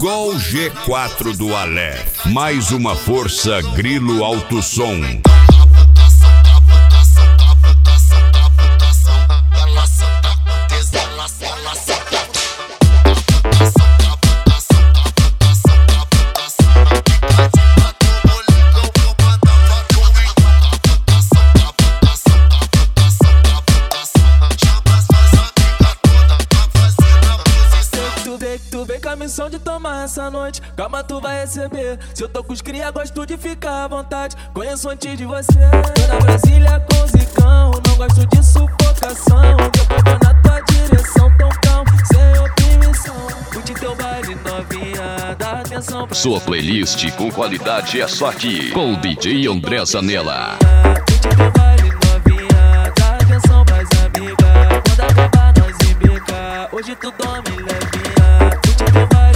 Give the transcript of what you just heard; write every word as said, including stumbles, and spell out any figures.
Gol G quatro do Aleph. Mais uma força Grilo Alto Som. Tu vem com a missão de tomar essa noite, calma tu vai receber. Se eu tô com os cria, gosto de ficar à vontade. Conheço antes de você. Tô na Brasília com zicão, não gosto de sufocação. Depois vou na tua direção, tão calmo, sem oprimição. Curte teu baile novinha, dá atenção pra sua playlist com qualidade é só aqui, com o D J André Zanella. Curte teu baile novinha, dá atenção pras amigas. Quando acabar nós embica, hoje tu dorme levinha. Vai